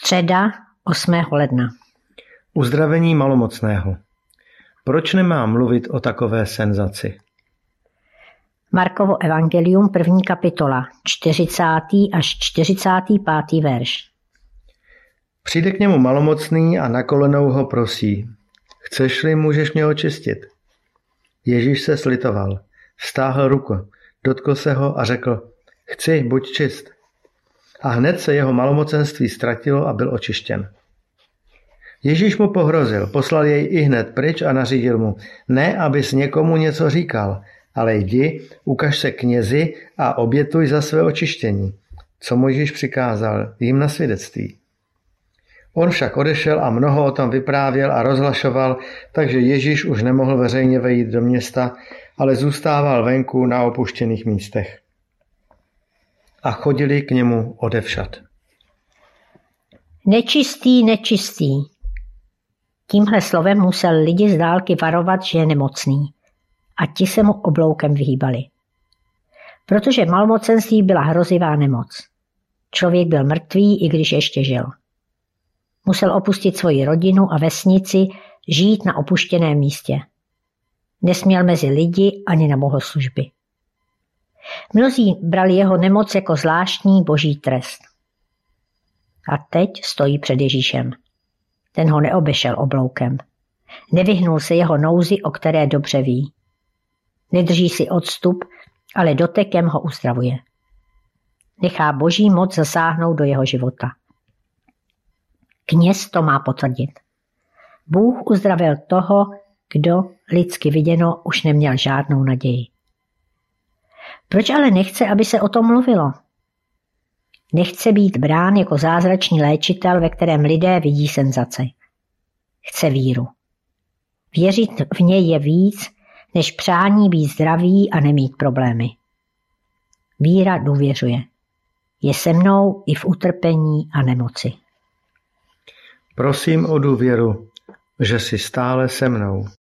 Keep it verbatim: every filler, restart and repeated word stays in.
Středa osmého ledna. Uzdravení malomocného. Proč nemám mluvit o takové senzaci? Markovo evangelium, první kapitola, čtyřicátý až čtyřicátý pátý verš. Přijde k němu malomocný a na kolenou ho prosí. Chceš-li, můžeš mě očistit. Ježíš se slitoval. Vztáhl ruku, dotkl se ho a řekl, chci, buď čist. A hned se jeho malomocenství ztratilo a byl očištěn. Ježíš mu pohrozil, poslal jej i hned pryč a nařídil mu, ne, abys někomu něco říkal, ale jdi, ukaž se knězi a obětuj za své očištění, co mu Ježíš přikázal jim na svědectví. On však odešel a mnoho o tom vyprávěl a rozhlašoval, takže Ježíš už nemohl veřejně vejít do města, ale zůstával venku na opuštěných místech. A chodili k němu odevšad. Nečistý, nečistý. Tímhle slovem musel lidi z dálky varovat, že je nemocný. A ti se mu obloukem vyhýbali. Protože malomocenství byla hrozivá nemoc. Člověk byl mrtvý, i když ještě žil. Musel opustit svoji rodinu a vesnici, žít na opuštěném místě. Nesměl mezi lidi ani na bohoslužby. Mnozí brali jeho nemoc jako zvláštní boží trest. A teď stojí před Ježíšem. Ten ho neobešel obloukem. Nevyhnul se jeho nouzi, o které dobře ví. Nedrží si odstup, ale dotekem ho uzdravuje. Nechá boží moc zasáhnout do jeho života. Kněz to má potvrdit. Bůh uzdravil toho, kdo, lidsky viděno, už neměl žádnou naději. Proč ale nechce, aby se o tom mluvilo? Nechce být brán jako zázračný léčitel, ve kterém lidé vidí senzace. Chce víru. Věřit v něj je víc, než přání být zdravý a nemít problémy. Víra důvěřuje. Je se mnou i v utrpení a nemoci. Prosím o důvěru, že jsi stále se mnou.